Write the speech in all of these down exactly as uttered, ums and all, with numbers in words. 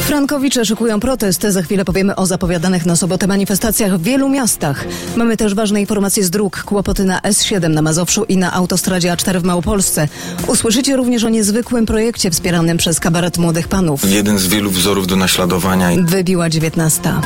Frankowicze szykują protest. Za chwilę powiemy o zapowiadanych na sobotę manifestacjach w wielu miastach. Mamy też ważne informacje z dróg. Kłopoty na S siedem na Mazowszu i na autostradzie A cztery w Małopolsce. Usłyszycie również o niezwykłym projekcie wspieranym przez kabaret Młodych Panów. Jeden z wielu wzorów do naśladowania. Wybiła dziewiętnasta.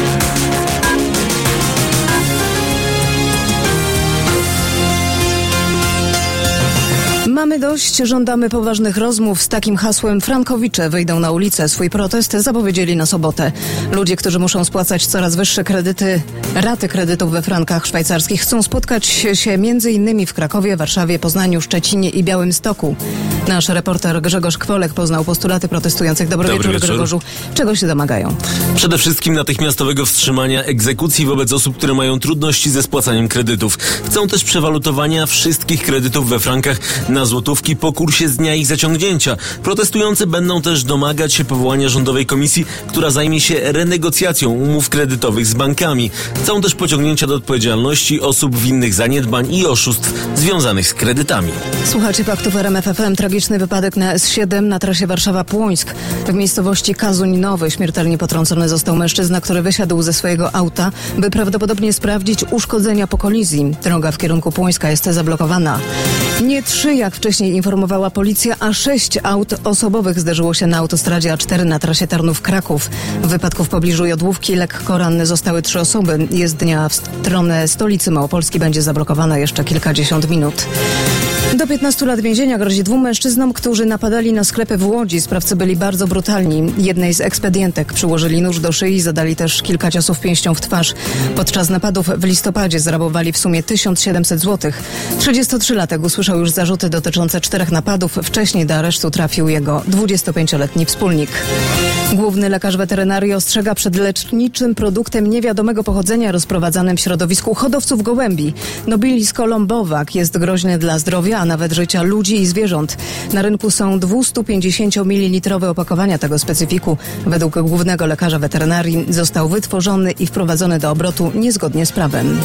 Mamy dość, żądamy poważnych rozmów. Z takim hasłem Frankowicze wyjdą na ulicę. Swój protest zapowiedzieli na sobotę. Ludzie, którzy muszą spłacać coraz wyższe kredyty, raty kredytów we frankach szwajcarskich, chcą spotkać się między innymi w Krakowie, Warszawie, Poznaniu, Szczecinie i Białymstoku. Nasz reporter Grzegorz Kwolek poznał postulaty protestujących. Dobry, Dobry wieczór, wieczór, Grzegorzu. Czego się domagają? Przede wszystkim natychmiastowego wstrzymania egzekucji wobec osób, które mają trudności ze spłacaniem kredytów. Chcą też przewalutowania wszystkich kredytów we frankach na złotówki po kursie z dnia ich zaciągnięcia. Protestujący będą też domagać się powołania rządowej komisji, która zajmie się renegocjacją umów kredytowych z bankami. Chcą też pociągnięcia do odpowiedzialności osób winnych zaniedbań i oszustw związanych z kredytami. Słuchacie faktów R M F F M. Tragiczny wypadek na S siedem na trasie Warszawa-Płońsk. W miejscowości Kazuń Nowy śmiertelnie potrącony został mężczyzna, który wysiadł ze swojego auta, by prawdopodobnie sprawdzić uszkodzenia po kolizji. Droga w kierunku Płońska jest zablokowana. Nie trzy, jak wcześniej informowała policja, a sześć aut osobowych zderzyło się na autostradzie A cztery na trasie Tarnów-Kraków. W wypadku w pobliżu Jodłówki lekko ranne zostały trzy osoby. Jezdnia w stronę stolicy Małopolski będzie zablokowana jeszcze kilkadziesiąt minut. Do piętnastu lat więzienia grozi dwóm mężczyznom, którzy napadali na sklepy w Łodzi. Sprawcy byli bardzo brutalni. Jednej z ekspedientek przyłożyli nóż do szyi, zadali też kilka ciosów pięścią w twarz. Podczas napadów w listopadzie zrabowali w sumie tysiąc siedemset złotych. trzydziestotrzylatek usłyszał już zarzuty dotyczące czterech napadów. Wcześniej do aresztu trafił jego dwudziestopięcioletni wspólnik. Główny lekarz weterynarii ostrzega przed leczniczym produktem niewiadomego pochodzenia rozprowadzanym w środowisku hodowców gołębi. Nobilis columbowak jest groźny dla zdrowia, a nawet życia ludzi i zwierząt. Na rynku są dwustupięćdziesięciomililitrowe opakowania tego specyfiku. Według głównego lekarza weterynarii został wytworzony i wprowadzony do obrotu niezgodnie z prawem.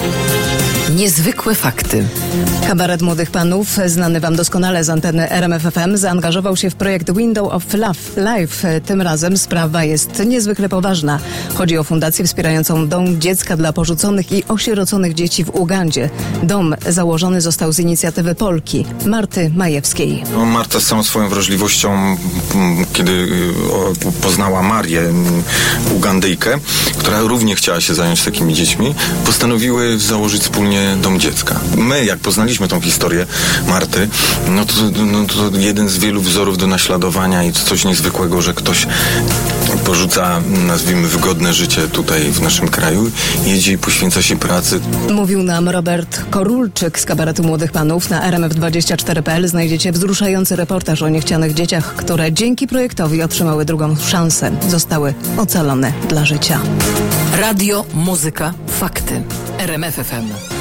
Niezwykłe fakty. Kabaret Młodych Panów, znany wam doskonale z anteny R M F F M, zaangażował się w projekt Window of Life. Tym razem sprawa jest niezwykle poważna. Chodzi o fundację wspierającą Dom Dziecka dla porzuconych i osieroconych dzieci w Ugandzie. Dom założony został z inicjatywy Polki, Marty Majewskiej. No, Marta z całą swoją wrażliwością, kiedy poznała Marię, Ugandyjkę, która równie chciała się zająć takimi dziećmi, postanowiły założyć wspólnie Dom Dziecka. My, jak poznaliśmy tą historię Marty, no to, no to jeden z wielu wzorów do naśladowania i to coś niezwykłego, że ktoś porzuca, nazwijmy, wygodne życie tutaj w naszym kraju, jedzie i poświęca się pracy. Mówił nam Robert Korulczyk z Kabaretu Młodych Panów. Na R M F dwadzieścia cztery kropka p l znajdziecie wzruszający reportaż o niechcianych dzieciach, które dzięki projektowi otrzymały drugą szansę. Zostały ocalone dla życia. Radio, muzyka, fakty. R M F F M.